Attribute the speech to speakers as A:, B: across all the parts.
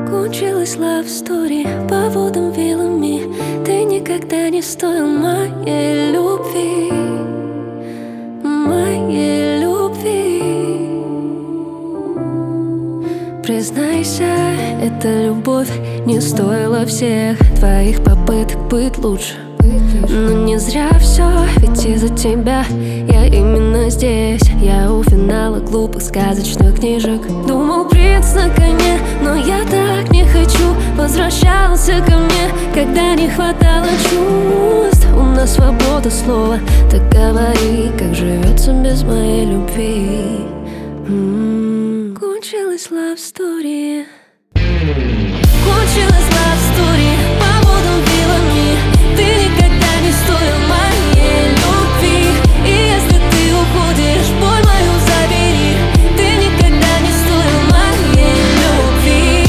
A: Кончилась love story по водам вилами. Ты никогда не стоил моей любви, моей любви. Признайся, эта любовь не стоила всех твоих попыток быть лучше. Но не зря все, ведь из-за тебя я именно здесь. Я у финала глупых сказочных книжек. Думал, принц на коне, но я так не хочу. Возвращался ко мне, когда не хватало чувств. У нас свобода слова, так говори, как живется без моей любви. Кончилась love story. Кончилась love story по водам вилами. Ты никогда не стоил моей любви. И если ты уходишь, боль мою забери. Ты никогда не стоил моей любви.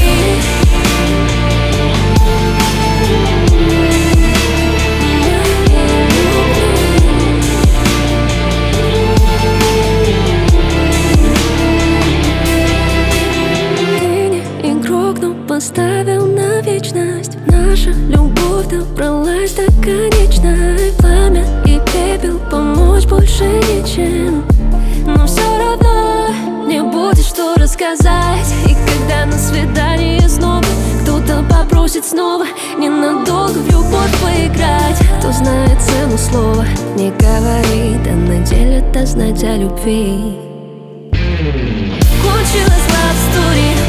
A: Ты не игрок, но поставил на вечность. Наша любовь добралась до конечной. Пламя и пепел, помочь больше ничем. Но все равно не будет что рассказать. И когда на свидании снова кто-то попросит снова ненадолго в любовь поиграть, кто знает цену слова, не говорит, а на деле даст знать о любви. Кончилась love story